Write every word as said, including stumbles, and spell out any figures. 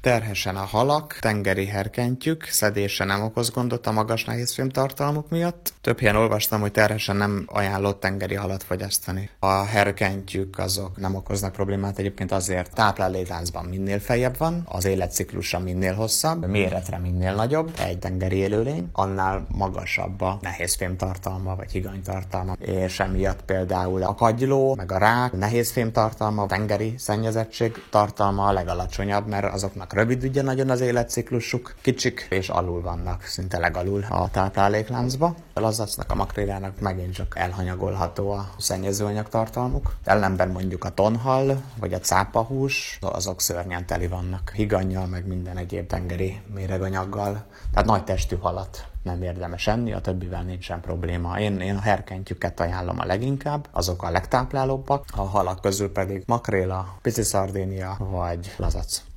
Terhesen a halak, tengeri herkentyűk szedése nem okoz gondot a magas nehézfém tartalmuk miatt. Több helyen olvastam, hogy terhesen nem ajánlott tengeri halat fogyasztani. A herkentyűk azok nem okoznak problémát egyébként azért, táplálékláncban minél feljebb van, az életciklusa minél hosszabb, méretre minél nagyobb egy tengeri élőlény, annál magasabb a nehézfém tartalma vagy higany tartalma, és emiatt például a kagyló, meg a rák nehézfém tartalma, a tengeri szennyezettség tartalma a legalacsonyabb, mert azoknak rövid ugye nagyon az életciklusuk, kicsik és alul vannak, szinte legalul a táplálékláncba. A lazacnak, a makrélának megint csak elhanyagolható a szennyezőanyag tartalmuk. Ellenben mondjuk a tonhal vagy a cápahús, azok szörnyen teli vannak higannyal, meg minden egyéb tengeri méreganyaggal. Tehát nagy testű halat nem érdemes enni, a többivel nincsen probléma. Én, én a herkentyűket ajánlom a leginkább, azok a legtáplálóbbak, a halak közül pedig makréla, pici szardénia vagy lazac.